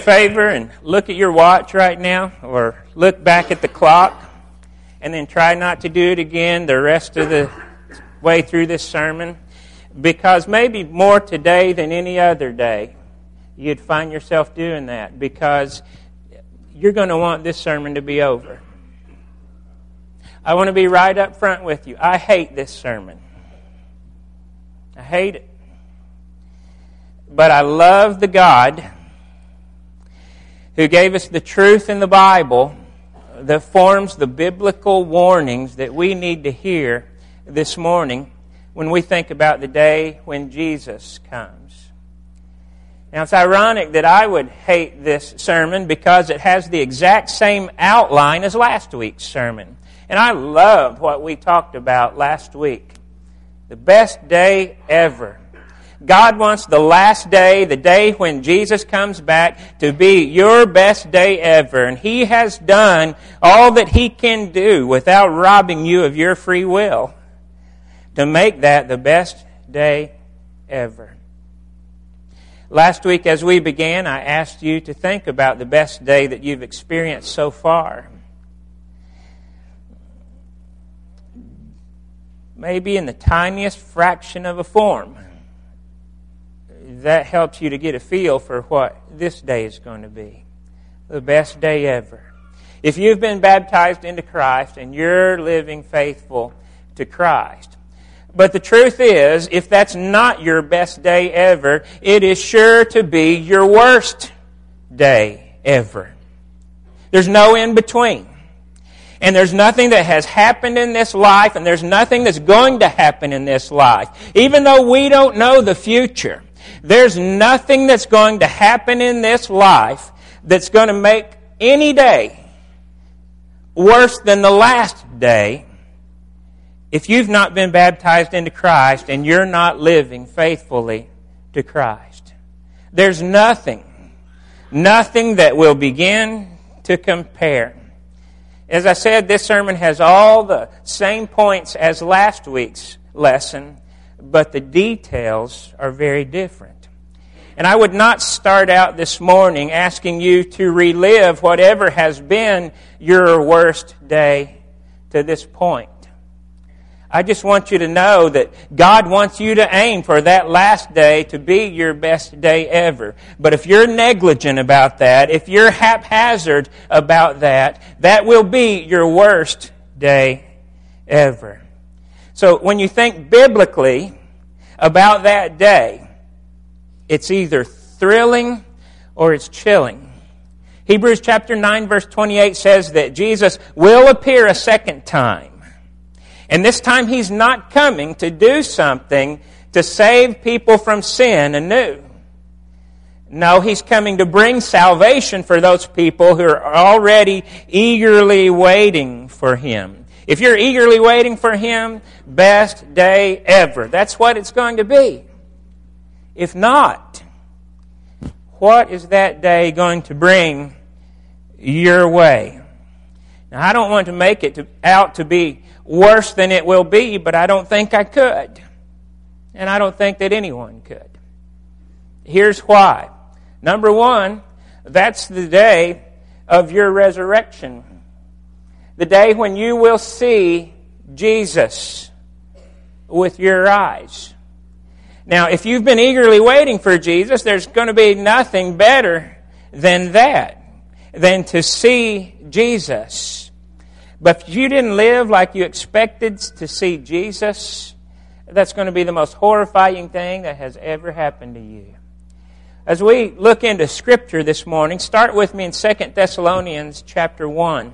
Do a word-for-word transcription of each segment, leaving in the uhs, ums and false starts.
favor and look at your watch right now, or look back at the clock, and then try not to do it again the rest of the way through this sermon? Because maybe more today than any other day, you'd find yourself doing that, because you're going to want this sermon to be over. I want to be right up front with you. I hate this sermon. I hate it. But I love the God who gave us the truth in the Bible that forms the biblical warnings that we need to hear this morning when we think about the day when Jesus comes. Now, it's ironic that I would hate this sermon because it has the exact same outline as last week's sermon. And I loved what we talked about last week. The best day ever. God wants the last day, the day when Jesus comes back, to be your best day ever. And He has done all that He can do without robbing you of your free will to make that the best day ever. Last week as we began, I asked you to think about the best day that you've experienced so far. Maybe in the tiniest fraction of a form. That helps you to get a feel for what this day is going to be. The best day ever. If you've been baptized into Christ and you're living faithful to Christ. But the truth is, if that's not your best day ever, it is sure to be your worst day ever. There's no in between. And there's nothing that has happened in this life, and there's nothing that's going to happen in this life. Even though we don't know the future, there's nothing that's going to happen in this life that's going to make any day worse than the last day if you've not been baptized into Christ and you're not living faithfully to Christ. There's nothing, nothing that will begin to compare. As I said, this sermon has all the same points as last week's lesson, but the details are very different. And I would not start out this morning asking you to relive whatever has been your worst day to this point. I just want you to know that God wants you to aim for that last day to be your best day ever. But if you're negligent about that, if you're haphazard about that, that will be your worst day ever. So when you think biblically about that day, it's either thrilling or it's chilling. Hebrews chapter nine verse twenty-eight says that Jesus will appear a second time. And this time He's not coming to do something to save people from sin anew. No, He's coming to bring salvation for those people who are already eagerly waiting for Him. If you're eagerly waiting for Him, best day ever. That's what it's going to be. If not, what is that day going to bring your way? Now, I don't want to make it to, out to be worse than it will be, but I don't think I could. And I don't think that anyone could. Here's why. Number one, that's the day of your resurrection. The day when you will see Jesus with your eyes. Now, if you've been eagerly waiting for Jesus, there's going to be nothing better than that, than to see Jesus. But if you didn't live like you expected to see Jesus, that's going to be the most horrifying thing that has ever happened to you. As we look into Scripture this morning, start with me in Second Thessalonians chapter one.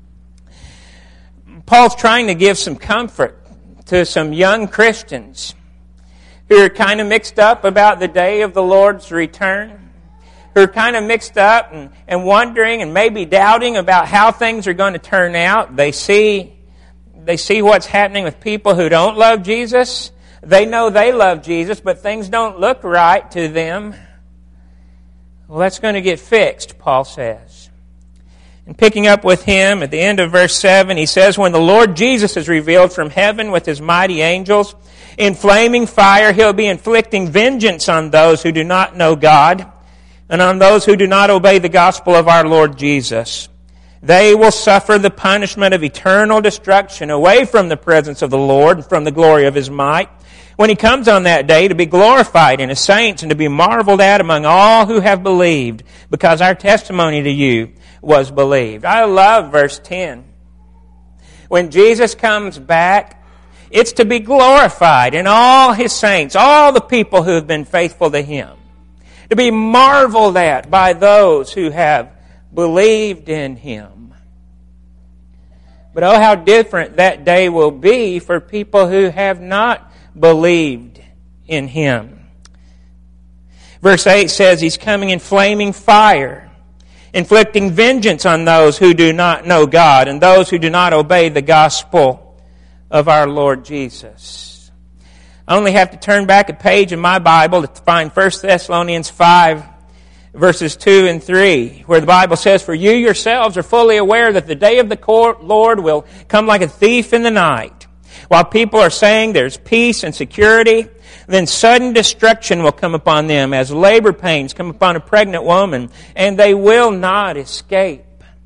Paul's trying to give some comfort to some young Christians who are kind of mixed up about the day of the Lord's return, who are kind of mixed up and, and wondering and maybe doubting about how things are going to turn out. They see, they see what's happening with people who don't love Jesus. They know they love Jesus, but things don't look right to them. Well, that's going to get fixed, Paul says. And picking up with him at the end of verse seven, he says, when the Lord Jesus is revealed from heaven with His mighty angels, in flaming fire He'll be inflicting vengeance on those who do not know God. and on those who do not obey the gospel of our Lord Jesus. They will suffer the punishment of eternal destruction away from the presence of the Lord and from the glory of His might, when He comes on that day to be glorified in His saints and to be marveled at among all who have believed, because our testimony to you was believed. I love verse ten. When Jesus comes back, it's to be glorified in all His saints, all the people who have been faithful to Him, to be marveled at by those who have believed in Him. But oh, how different that day will be for people who have not believed in Him. Verse eight says He's coming in flaming fire, inflicting vengeance on those who do not know God and those who do not obey the gospel of our Lord Jesus. I only have to turn back a page in my Bible to find First Thessalonians five, verses two and three, where the Bible says, "For you yourselves are fully aware that the day of the Lord will come like a thief in the night. While people are saying there's peace and security, then sudden destruction will come upon them as labor pains come upon a pregnant woman, and they will not escape."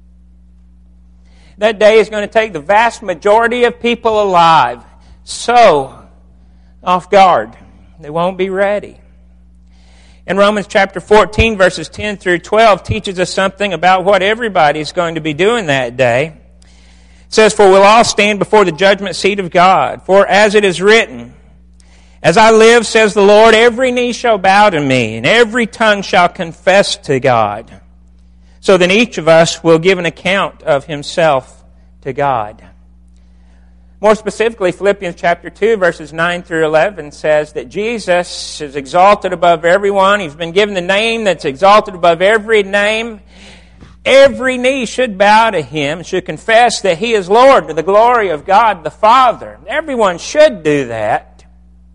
That day is going to take the vast majority of people alive so off guard. They won't be ready. And Romans chapter fourteen, verses ten through twelve teaches us something about what everybody's going to be doing that day. It says, "For we'll all stand before the judgment seat of God. For as it is written, As I live, says the Lord, every knee shall bow to me, and every tongue shall confess to God. So then each of us will give an account of himself to God." More specifically, Philippians chapter two, verses nine through eleven says that Jesus is exalted above everyone. He's been given the name that's exalted above every name. Every knee should bow to Him, should confess that He is Lord to the glory of God the Father. Everyone should do that.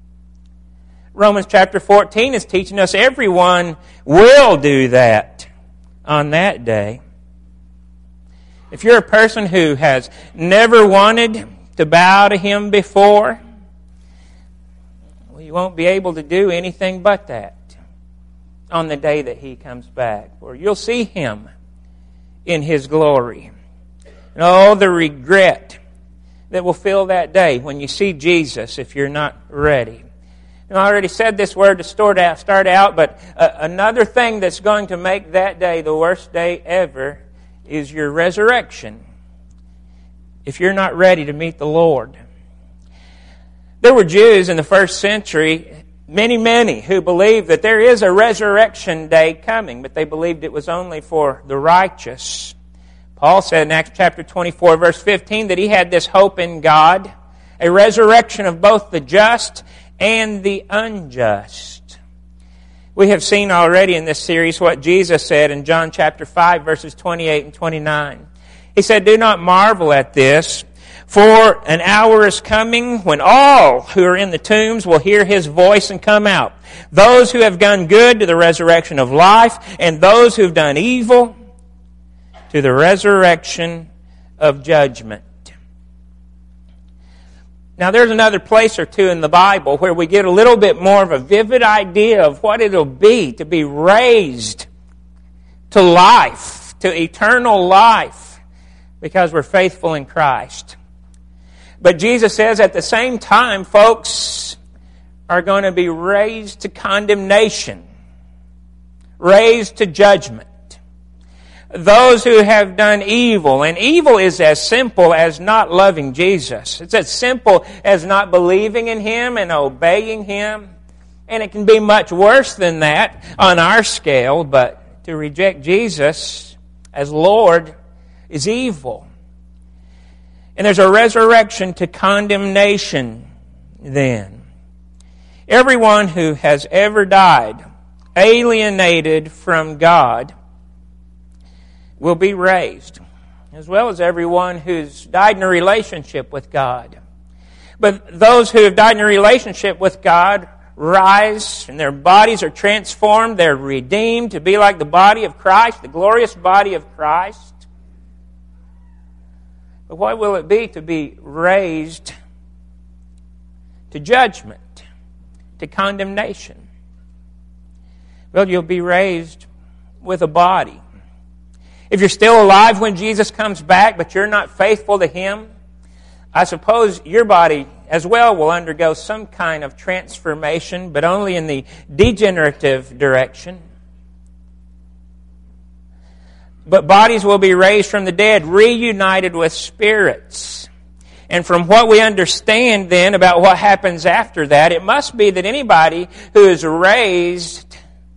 Romans chapter fourteen is teaching us everyone will do that on that day. If you're a person who has never wanted to bow to Him before, well, you won't be able to do anything but that on the day that He comes back. For you'll see Him in His glory. And oh, the regret that will fill that day when you see Jesus if you're not ready. And I already said this word to start out, start out but uh, another thing that's going to make that day the worst day ever is your resurrection, if you're not ready to meet the Lord. There were Jews in the first century, many, many, who believed that there is a resurrection day coming, but they believed it was only for the righteous. Paul said in Acts chapter twenty-four, verse fifteen, that he had this hope in God, a resurrection of both the just and the unjust. We have seen already in this series what Jesus said in John chapter five, verses twenty-eight and twenty-nine. He said, "Do not marvel at this, for an hour is coming when all who are in the tombs will hear His voice and come out. Those who have done good to the resurrection of life, and those who have done evil to the resurrection of judgment." Now there's another place or two in the Bible where we get a little bit more of a vivid idea of what it'll be to be raised to life, to eternal life, because we're faithful in Christ. But Jesus says at the same time, folks are going to be raised to condemnation, raised to judgment. Those who have done evil, and evil is as simple as not loving Jesus. It's as simple as not believing in Him and obeying Him. And it can be much worse than that on our scale, but to reject Jesus as Lord is evil. And there's a resurrection to condemnation then. Everyone who has ever died, alienated from God, will be raised, as well as everyone who's died in a relationship with God. But those who have died in a relationship with God rise, and their bodies are transformed. They're redeemed to be like the body of Christ, the glorious body of Christ. But what will it be to be raised to judgment, to condemnation? Well, you'll be raised with a body. If you're still alive when Jesus comes back, but you're not faithful to Him, I suppose your body as well will undergo some kind of transformation, but only in the degenerative direction. But bodies will be raised from the dead, reunited with spirits. And from what we understand then about what happens after that, it must be that anybody who is raised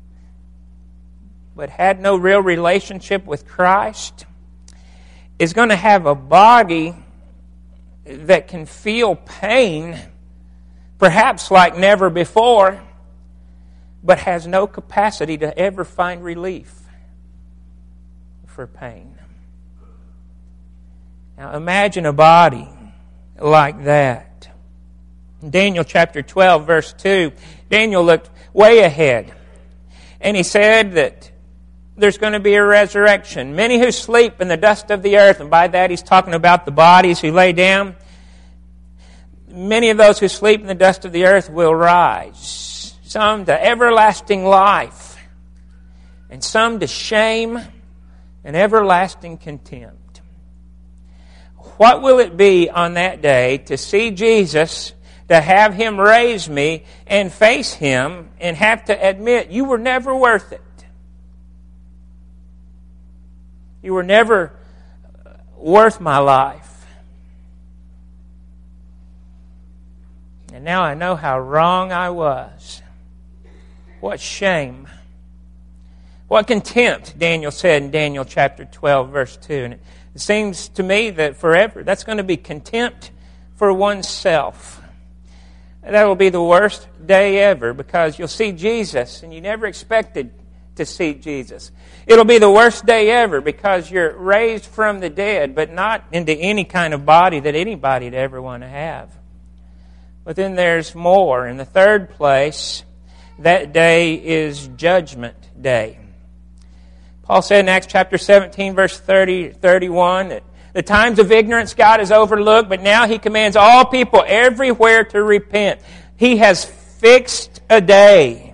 but had no real relationship with Christ is going to have a body that can feel pain, perhaps like never before, but has no capacity to ever find relief for pain. Now imagine a body like that. In Daniel chapter twelve, verse two, Daniel looked way ahead. And he said that there's going to be a resurrection. Many who sleep in the dust of the earth, and by that he's talking about the bodies who lay down. Many of those who sleep in the dust of the earth will rise. Some to everlasting life, and some to shame and everlasting contempt. What will it be on that day to see Jesus, to have Him raise me and face Him and have to admit, you were never worth it. You were never worth my life. And now I know how wrong I was. What shame. What contempt, Daniel said in Daniel chapter twelve, verse two. And it seems to me that forever, that's going to be contempt for oneself. That will be the worst day ever, because you'll see Jesus and you never expected to see Jesus. It'll be the worst day ever because you're raised from the dead, but not into any kind of body that anybody'd ever want to have. But then there's more. In the third place, that day is Judgment Day. Paul said in Acts chapter seventeen, verse thirty, thirty-one, that the times of ignorance God has overlooked, but now He commands all people everywhere to repent. He has fixed a day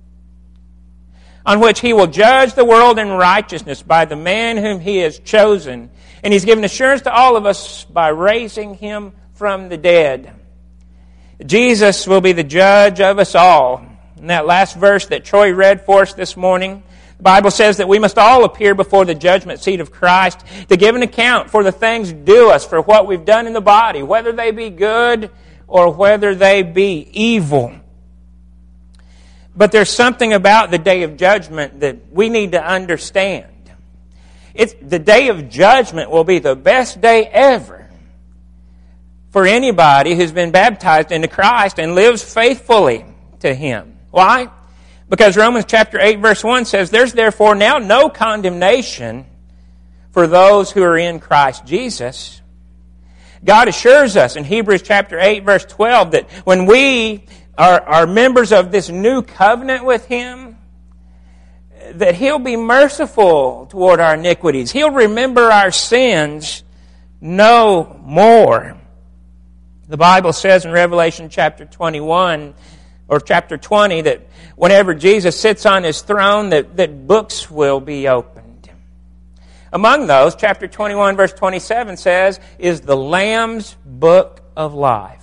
on which He will judge the world in righteousness by the man whom He has chosen. And He's given assurance to all of us by raising Him from the dead. Jesus will be the judge of us all. In that last verse that Troy read for us this morning, the Bible says that we must all appear before the judgment seat of Christ to give an account for the things due us, for what we've done in the body, whether they be good or whether they be evil. But there's something about the day of judgment that we need to understand. It's, the day of judgment will be the best day ever for anybody who's been baptized into Christ and lives faithfully to Him. Why? Because Romans chapter eight, verse one says, there's therefore now no condemnation for those who are in Christ Jesus. God assures us in Hebrews chapter eight, verse twelve, that when we are, are members of this new covenant with Him, that He'll be merciful toward our iniquities. He'll remember our sins no more. The Bible says in Revelation chapter twenty-one, or chapter twenty, that whenever Jesus sits on His throne, that, that books will be opened. Among those, chapter twenty-one, verse twenty-seven says, is the Lamb's book of life.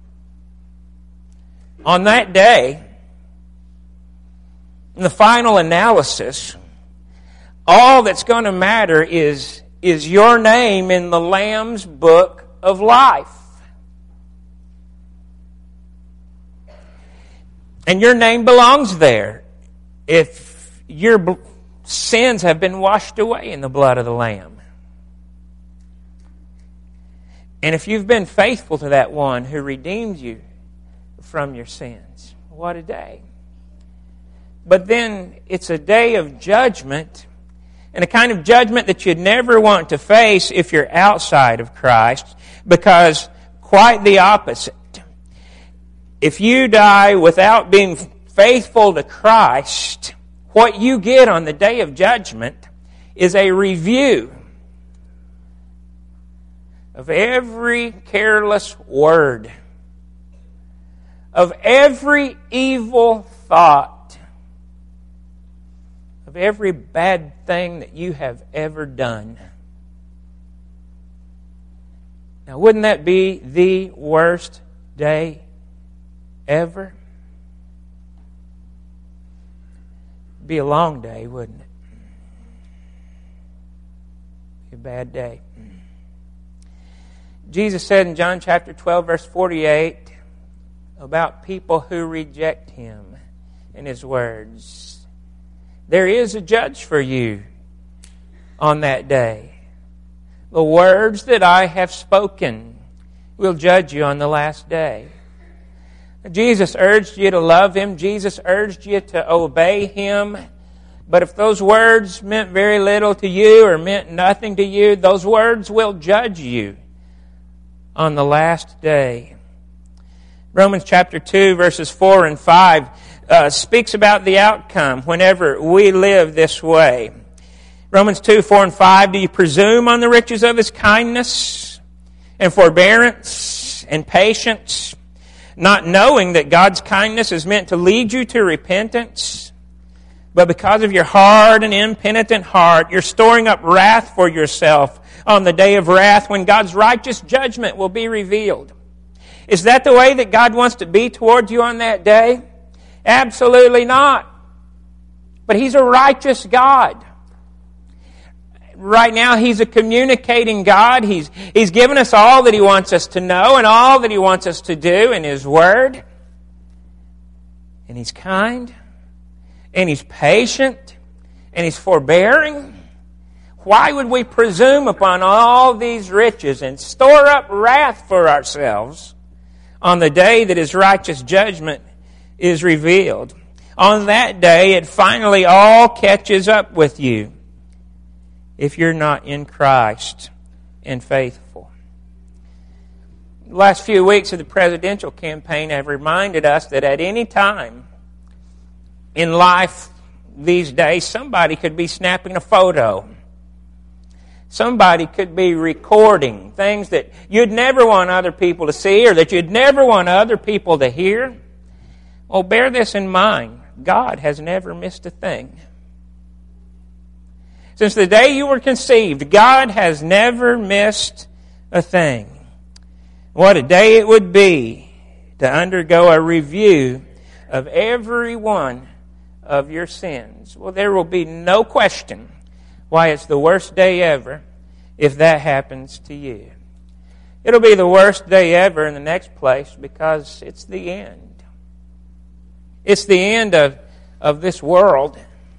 On that day, in the final analysis, all that's going to matter is, is your name in the Lamb's book of life. And your name belongs there if your sins have been washed away in the blood of the Lamb. And if you've been faithful to that one who redeemed you from your sins, what a day. But then it's a day of judgment, and a kind of judgment that you'd never want to face if you're outside of Christ, because quite the opposite. If you die without being faithful to Christ, what you get on the day of judgment is a review of every careless word, of every evil thought, of of every bad thing that you have ever done. Now, wouldn't that be the worst day ever? It'd be a long day, wouldn't it? Be a bad day. Jesus said in John chapter twelve, verse forty-eight, about people who reject Him and His words, there is a judge for you on that day. The words that I have spoken will judge you on the last day. Jesus urged you to love Him. Jesus urged you to obey Him. But if those words meant very little to you or meant nothing to you, those words will judge you on the last day. Romans chapter two, verses four and five uh, speaks about the outcome whenever we live this way. Romans two, four and five, do you presume on the riches of His kindness and forbearance and patience, not knowing that God's kindness is meant to lead you to repentance? But because of your hard and impenitent heart, you're storing up wrath for yourself on the day of wrath when God's righteous judgment will be revealed. Is that the way that God wants to be toward you on that day? Absolutely not. But He's a righteous God. Right now, He's a communicating God. He's, He's given us all that He wants us to know and all that He wants us to do in His Word. And He's kind. And He's patient. And He's forbearing. Why would we presume upon all these riches and store up wrath for ourselves on the day that His righteous judgment is revealed? On that day, it finally all catches up with you if you're not in Christ and faithful. The last few weeks of the presidential campaign have reminded us that at any time in life these days, somebody could be snapping a photo. Somebody could be recording things that you'd never want other people to see or that you'd never want other people to hear. Well, bear this in mind. God has never missed a thing. Since the day you were conceived, God has never missed a thing. What a day it would be to undergo a review of every one of your sins. Well, there will be no question why it's the worst day ever if that happens to you. It'll be the worst day ever in the next place because it's the end. It's the end of, of this world.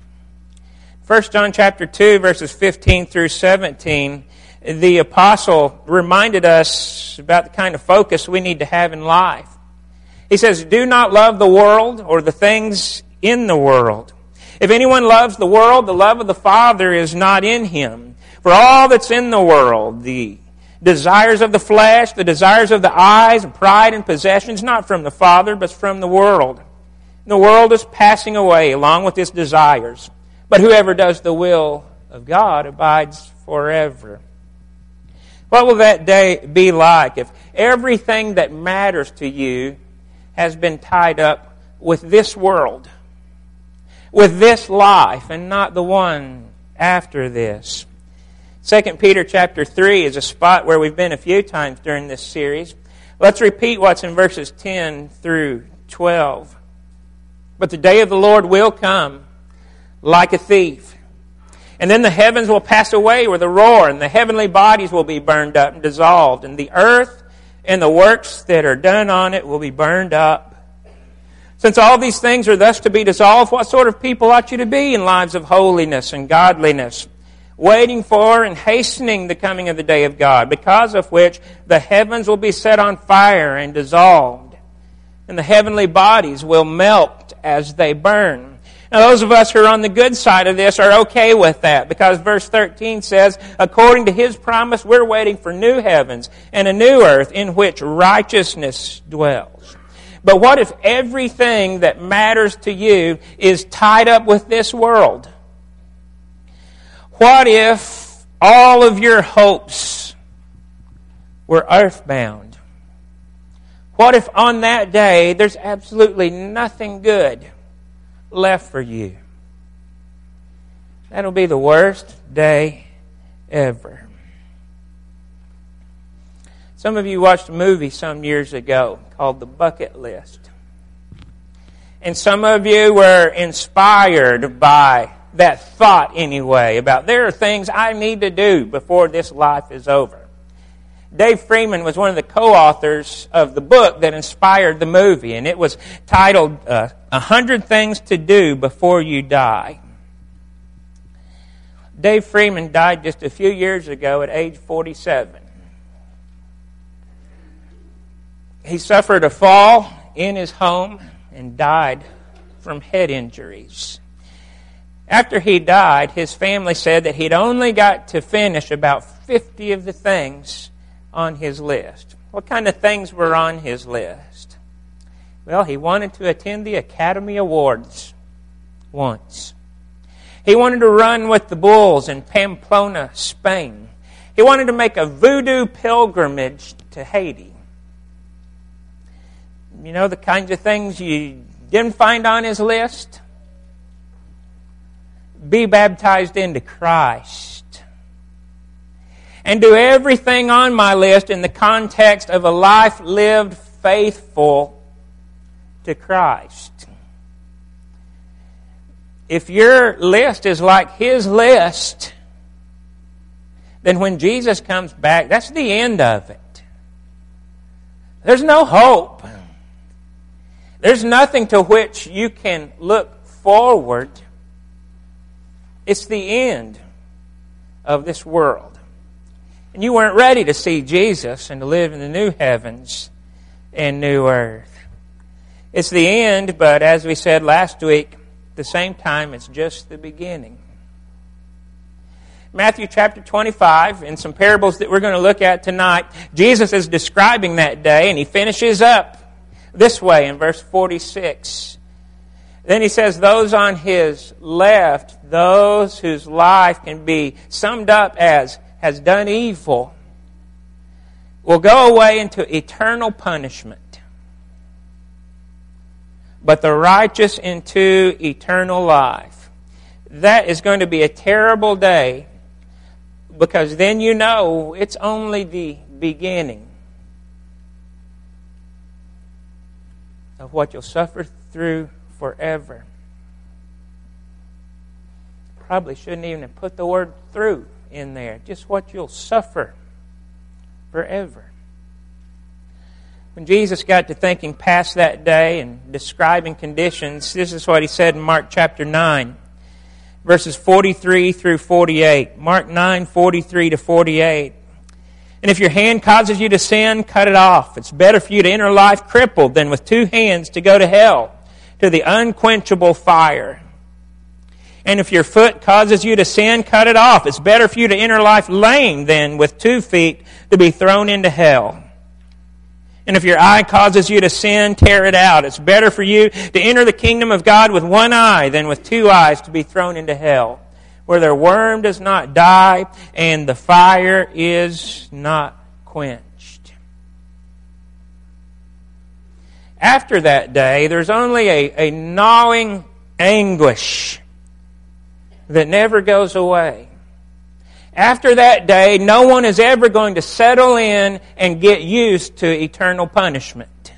First John chapter two, verses fifteen through seventeen, the apostle reminded us about the kind of focus we need to have in life. He says, do not love the world or the things in the world. If anyone loves the world, the love of the Father is not in him. For all that's in the world, the desires of the flesh, the desires of the eyes, and pride and possessions, not from the Father, but from the world. The world is passing away along with its desires. But whoever does the will of God abides forever. What will that day be like if everything that matters to you has been tied up with this world, with this life, and not the one after this? Second Peter chapter three is a spot where we've been a few times during this series. Let's repeat what's in verses ten through twelve. But the day of the Lord will come like a thief. And then the heavens will pass away with a roar, and the heavenly bodies will be burned up and dissolved, and the earth and the works that are done on it will be burned up. Since all these things are thus to be dissolved, what sort of people ought you to be in lives of holiness and godliness, waiting for and hastening the coming of the day of God, because of which the heavens will be set on fire and dissolved, and the heavenly bodies will melt as they burn. Now, those of us who are on the good side of this are okay with that, because verse thirteen says, according to His promise, we're waiting for new heavens and a new earth in which righteousness dwells. But what if everything that matters to you is tied up with this world? What if all of your hopes were earthbound? What if on that day there's absolutely nothing good left for you? That'll be the worst day ever. Some of you watched a movie some years ago called The Bucket List. And some of you were inspired by that thought anyway, about there are things I need to do before this life is over. Dave Freeman was one of the co-authors of the book that inspired the movie, and it was titled uh, one hundred Things to Do Before You Die. Dave Freeman died just a few years ago at age forty-seven. He suffered a fall in his home and died from head injuries. After he died, his family said that he'd only got to finish about fifty of the things on his list. What kind of things were on his list? Well, he wanted to attend the Academy Awards once. He wanted to run with the bulls in Pamplona, Spain. He wanted to make a voodoo pilgrimage to Haiti. You know the kinds of things you didn't find on his list? Be baptized into Christ. And do everything on my list in the context of a life lived faithful to Christ. If your list is like his list, then when Jesus comes back, that's the end of it. There's no hope. There's nothing to which you can look forward. It's the end of this world. And you weren't ready to see Jesus and to live in the new heavens and new earth. It's the end, but as we said last week, at the same time, it's just the beginning. Matthew chapter twenty-five, in some parables that we're going to look at tonight, Jesus is describing that day, and he finishes up this way in verse forty-six. Then he says, those on his left, those whose life can be summed up as has done evil, will go away into eternal punishment, but the righteous into eternal life. That is going to be a terrible day, because then you know it's only the beginning of what you'll suffer through forever. Probably shouldn't even have put the word through in there. Just what you'll suffer forever. When Jesus got to thinking past that day and describing conditions, this is what he said in Mark chapter nine, verses forty-three through forty-eight. Mark nine, forty-three to forty-eight. And if your hand causes you to sin, cut it off. It's better for you to enter life crippled than with two hands to go to hell, to the unquenchable fire. And if your foot causes you to sin, cut it off. It's better for you to enter life lame than with two feet to be thrown into hell. And if your eye causes you to sin, tear it out. It's better for you to enter the kingdom of God with one eye than with two eyes to be thrown into hell, where their worm does not die and the fire is not quenched. After that day, there's only a, a gnawing anguish that never goes away. After that day, no one is ever going to settle in and get used to eternal punishment.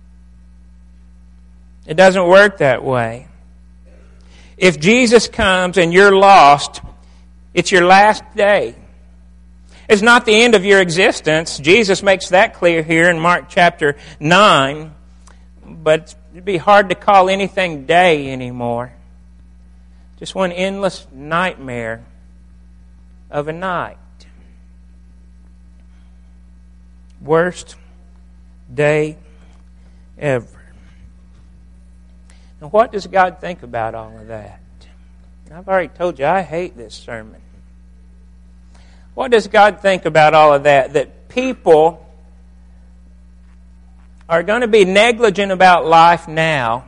It doesn't work that way. If Jesus comes and you're lost, it's your last day. It's not the end of your existence. Jesus makes that clear here in Mark chapter nine. But it'd be hard to call anything day anymore. Just one endless nightmare of a night. Worst day ever. Now, what does God think about all of that? I've already told you I hate this sermon. What does God think about all of that? That people are going to be negligent about life now,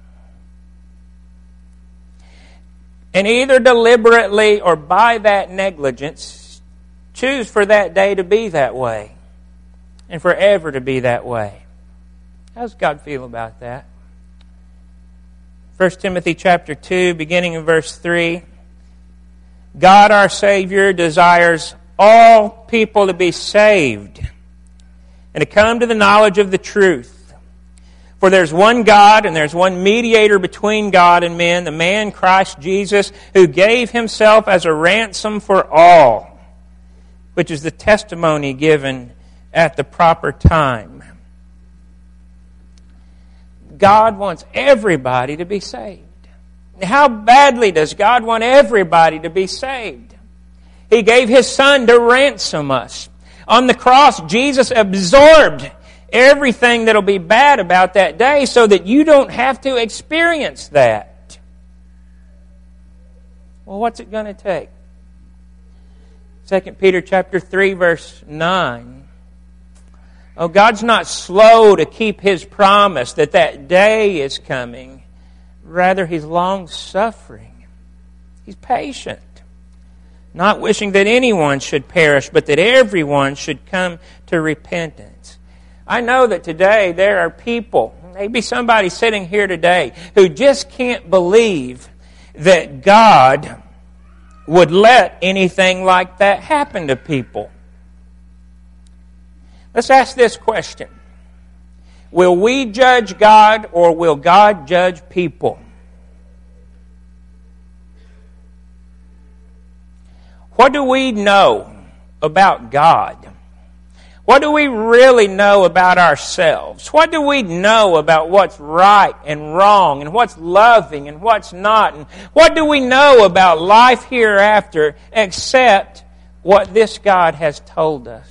and either deliberately or by that negligence choose for that day to be that way and forever to be that way. How does God feel about that? First Timothy chapter two, beginning in verse three. God our Savior desires all people to be saved and to come to the knowledge of the truth. For there's one God and there's one mediator between God and men, the man Christ Jesus, who gave Himself as a ransom for all, which is the testimony given at the proper time. God wants everybody to be saved. How badly does God want everybody to be saved? He gave His Son to ransom us. On the cross, Jesus absorbed everything that'll be bad about that day so that you don't have to experience that. Well, what's it going to take? Second Peter chapter three, verse nine. Oh, God's not slow to keep His promise that that day is coming. Rather, He's long-suffering. He's patient. Not wishing that anyone should perish, but that everyone should come to repentance. I know that today there are people, maybe somebody sitting here today, who just can't believe that God would let anything like that happen to people. Let's ask this question. Will we judge God or will God judge people? What do we know about God? What do we really know about ourselves? What do we know about what's right and wrong and what's loving and what's not? And what do we know about life hereafter except what this God has told us?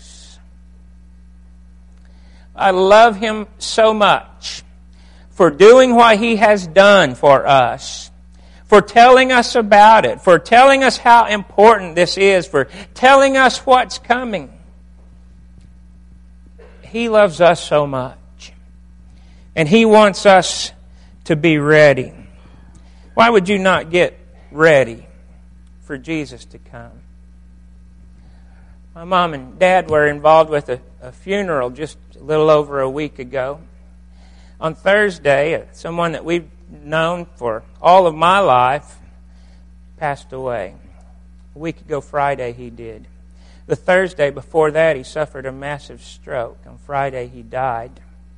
I love Him so much for doing what He has done for us, for telling us about it, for telling us how important this is, for telling us what's coming. He loves us so much, and He wants us to be ready. Why would you not get ready for Jesus to come? My mom and dad were involved with a, a funeral just a little over a week ago. On Thursday, someone that we've known for all of my life passed away. A week ago Friday he did. The Thursday before that he suffered a massive stroke. On Friday he died.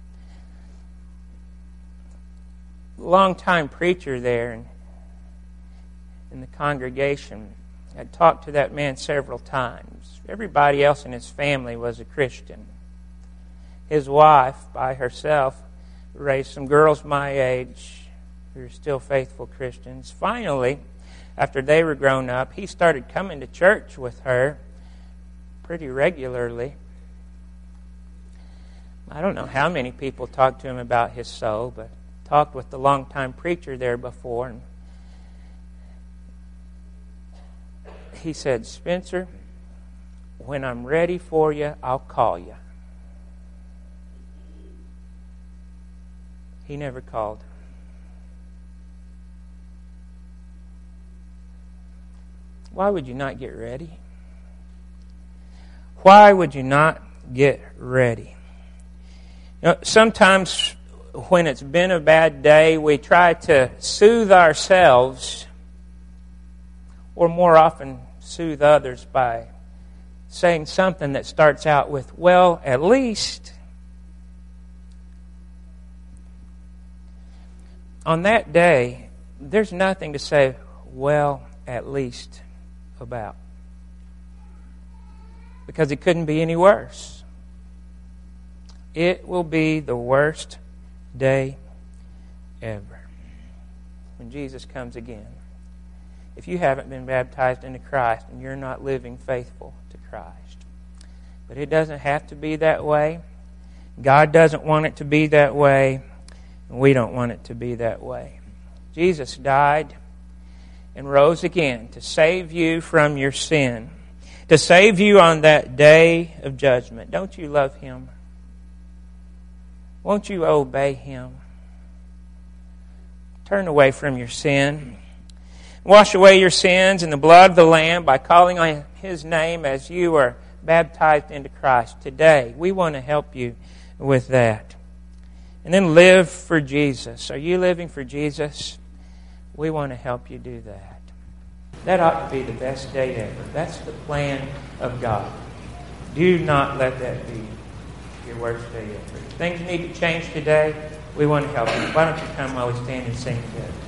Long-time preacher there in, in the congregation had talked to that man several times. Everybody else in his family was a Christian. His wife, by herself, raised some girls my age who are still faithful Christians. Finally, after they were grown up, he started coming to church with her pretty regularly. I don't know how many people talked to him about his soul, but talked with the longtime preacher there before. And he said, "Spencer, when I'm ready for you, I'll call you." He never called. Why would you not get ready? Why would you not get ready? You know, sometimes when it's been a bad day, we try to soothe ourselves, or more often soothe others by saying something that starts out with, "Well, at least." On that day, there's nothing to say, "Well, at least," about. Because it couldn't be any worse. It will be the worst day ever when Jesus comes again. If you haven't been baptized into Christ and you're not living faithful to Christ. But it doesn't have to be that way. God doesn't want it to be that way. And we don't want it to be that way. Jesus died and rose again to save you from your sin. To save you on that day of judgment. Don't you love Him? Won't you obey Him? Turn away from your sin. Wash away your sins in the blood of the Lamb by calling on His name as you are baptized into Christ today. We want to help you with that. And then live for Jesus. Are you living for Jesus? We want to help you do that. That ought to be the best day ever. That's the plan of God. Do not let that be your worst day ever. If things need to change today, we want to help you. Why don't you come while we stand and sing together?